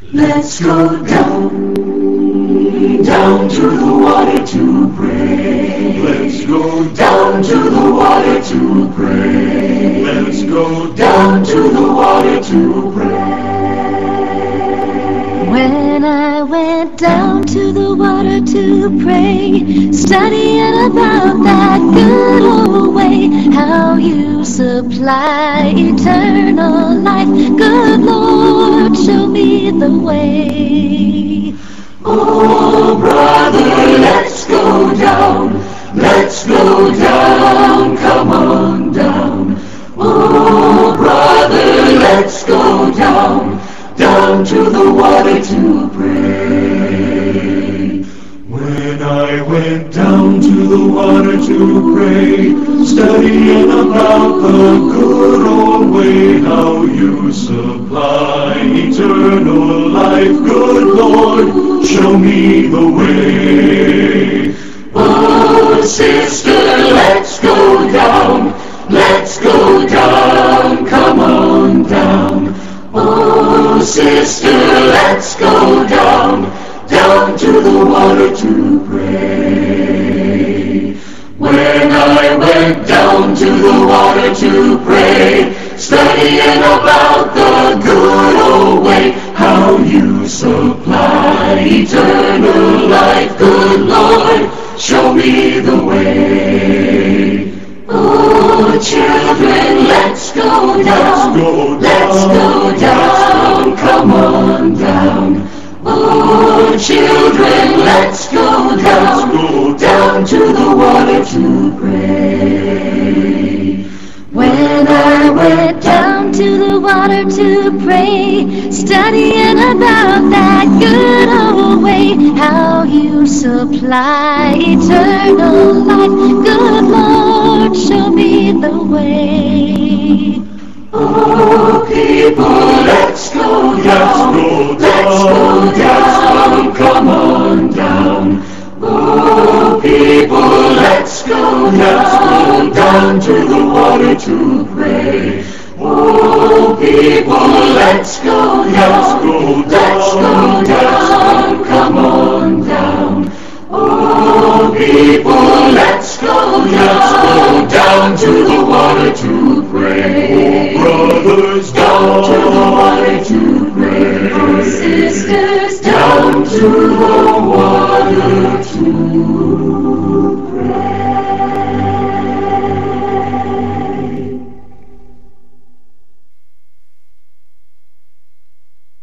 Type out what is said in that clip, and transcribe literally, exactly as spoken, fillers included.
Let's go down, down to the water to pray. Let's go down to the water to pray. Let's go down to the water to pray. When I went down to the water to pray, studying about that good old way, how you supply eternal life, good Lord, show me the way. Oh, brother, let's go down, let's go down, come on down. Oh, brother, let's go down, down to the water to pray. When I went down to the water to pray, studying about the good old way, how you supply eternal life, good Lord, show me the way. Oh, sister, let's go down, let's go down, come on down. Oh, sister, let's go down, down to the water to pray. When I went down to the water to pray, studying about the good old way, how you supply eternal life, good Lord, show me the way. Oh, children, let's go down, let's go down, come on down. Oh, children, let's go down, down to the water to pray. When I went down to the water to pray, studying about that good old way, how you supply eternal life, good Lord, show me the way. Oh, people, let's go down, let's go down, come on down. Oh, people, let's go down, down to the water to pray. Oh, people, let's go down, let's go down, come on down. Oh, people, let's go down, down to the water to pray. Oh, brothers, down to the water to pray. Oh, sisters, down to the water to pray.